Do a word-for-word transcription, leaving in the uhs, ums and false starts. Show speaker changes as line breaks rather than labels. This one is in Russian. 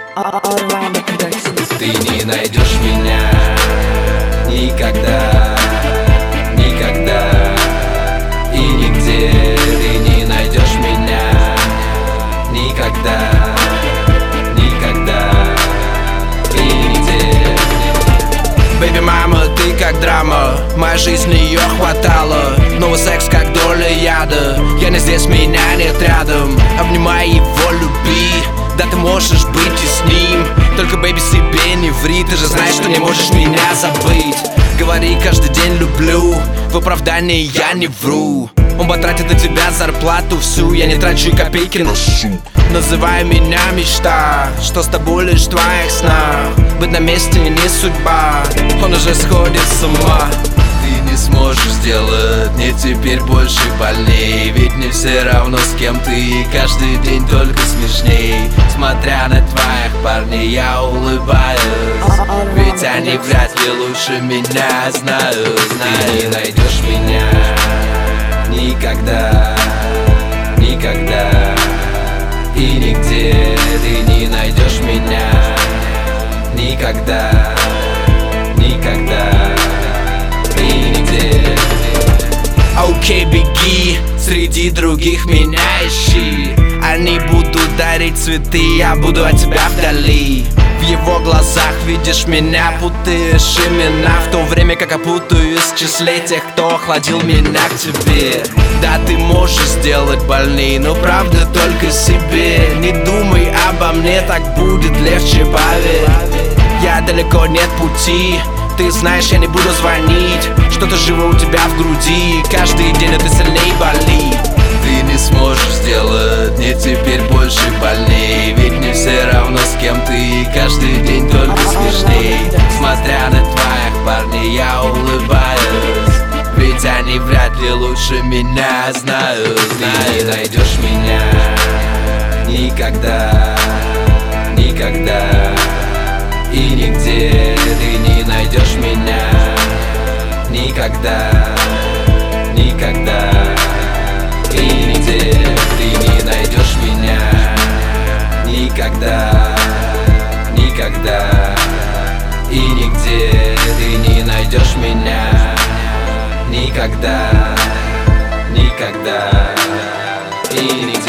Ты не найдешь меня никогда, никогда и нигде. Ты не найдешь меня никогда, никогда и нигде. Бэйби, мама, ты как драма, моя жизнь ее хватало. Новый секс как доля яда, я не здесь, меня нет рядом. Обнимай его, люби, да ты можешь быть и с ним. Только, бэйби, себе не ври, ты же знаешь, что не можешь меня забыть. Говори каждый день люблю, в оправдании я не вру. Он потратит на тебя зарплату всю, я не трачу и копейки на шум. Называй меня мечта, что с тобой лишь в твоих снах. Быть на месте не судьба, он уже сходит с ума. Ты не сможешь сделать мне теперь больше больней, ведь мне все равно с кем ты, и каждый день только смешней. Смотря на твоих парней я улыбаюсь, ведь они вряд ли лучше меня знают. Ты не найдешь меня никогда, никогда и нигде. Ты не найдешь меня никогда, никогда и нигде. Окей, беги, среди других меня ищи. Они будут дарить цветы, я буду от тебя вдали. В его глазах видишь меня, путаешь имена, в то время как я путаюсь в числе тех, кто охладил меня к тебе. Да, ты можешь сделать больнее, но правда только себе. Не думай обо мне, так будет легче, поверь. Я далеко, нет пути, ты знаешь, я не буду звонить. Что-то живо у тебя в груди, каждый день это сильней болит. Ты не сможешь сделать мне теперь больше больней, ведь мне все равно с кем ты, и каждый день только смешней. Смотря на твоих парней я улыбаюсь, ведь они вряд ли лучше меня знают. Ты не найдешь меня никогда, никогда и нигде. Ты не найдешь меня никогда, никогда и нигде. Ты не найдешь меня никогда, никогда и нигде. Ты не найдешь меня никогда, никогда и нигде.